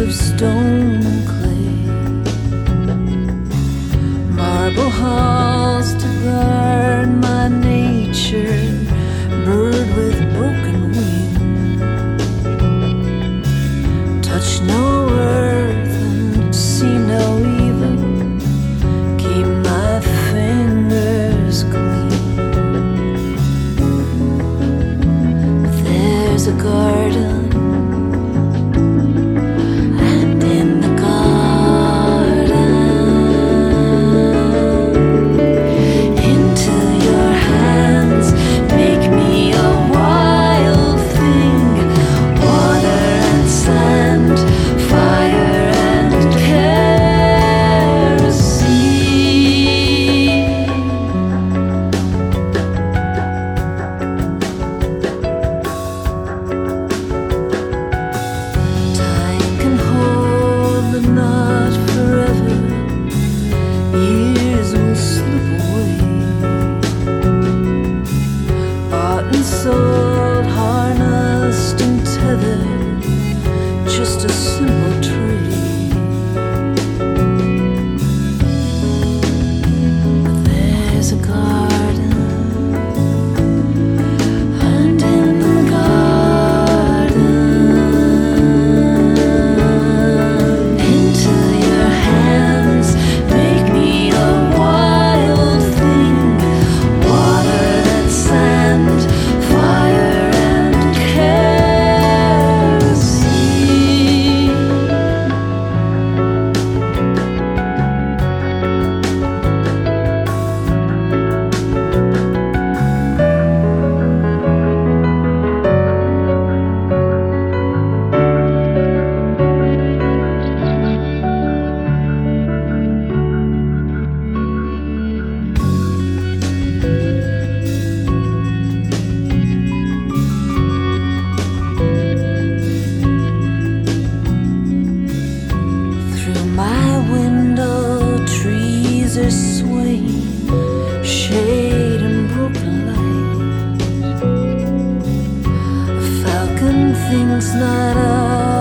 of stone clay, marble halls to guard my nature, bird with broken wing. Touch no earth and see no evil, keep my fingers clean. There's a garden, and in the garden, into your hands, make me a wild thing, water and sand, fire and kerosene. Time can hold, but not forever. Years will slip away. Bought and sold, harnessed and tethered, just a simple trade. But there's a garden, and in the garden, into your hands, make me a wild thing, water and sand, fire and kerosene. Through my window, trees are swaying, shade and broken light. A falcon thinks not of